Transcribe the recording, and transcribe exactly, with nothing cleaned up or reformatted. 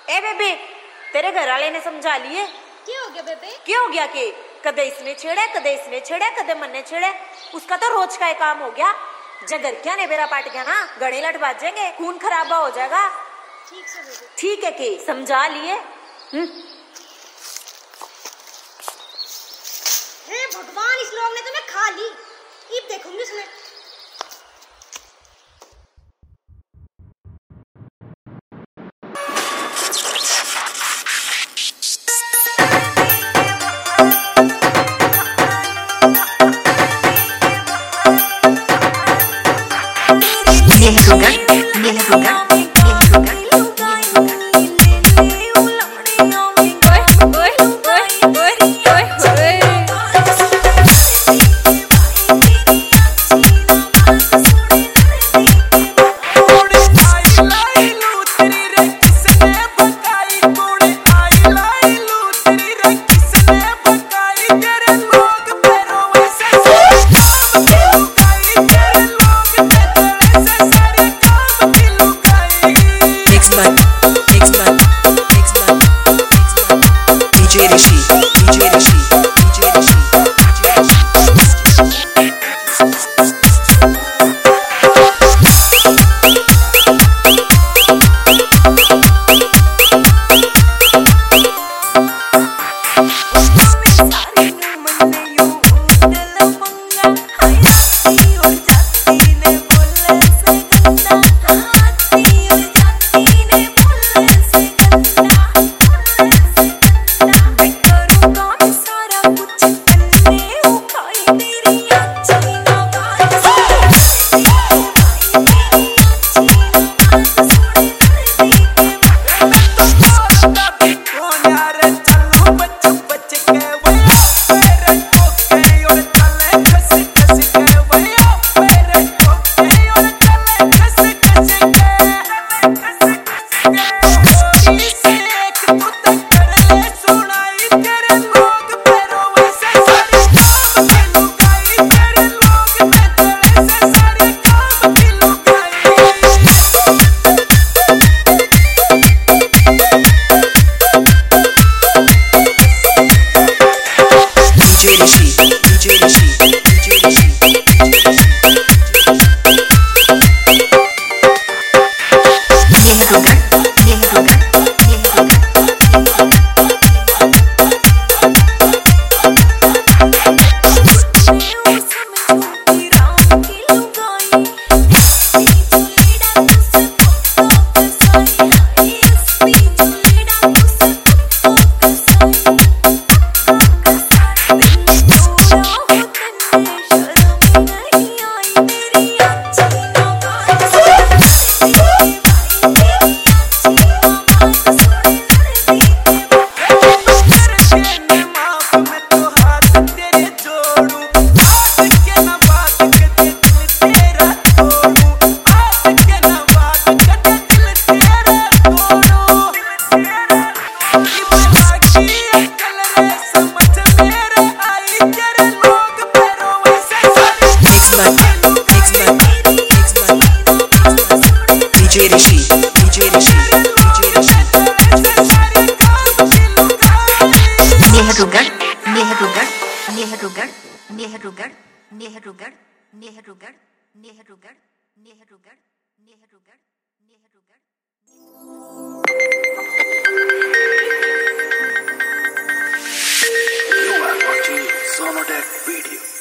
ए बेबे, तेरे घर वाले ने समझा लिए? क्या हो गया बेबे? क्या हो गया के? कदे इसने छेड़ा, कदे इसने छेड़ा, कदे मन ने छेड़ा। उसका तो रोज का ही काम हो गया। जगर क्या ने बेरा पाट गया ना, गड़े लट बाजेंगे, खून खराबा हो जाएगा। ठीक है बेबे। ठीक है के समझा लिए। हम्म। हे भगवान, इस लोग ने तो मैं खा ली। अब देखूंगी इसमें। ये है सुगर, ये है सुगर, ये है sugar. D J Rishi, D J Rishi, D J Rishi, D J Rishi. D J Rishi, D J Rishi, D J Rishi. Nehrugarh, Nehrugarh, Nehrugarh, Nehrugarh, Nehrugarh, Nehrugarh, Nehrugarh, Nehrugarh, Nehrugarh, Nehrugarh. You are watching Sonodec video.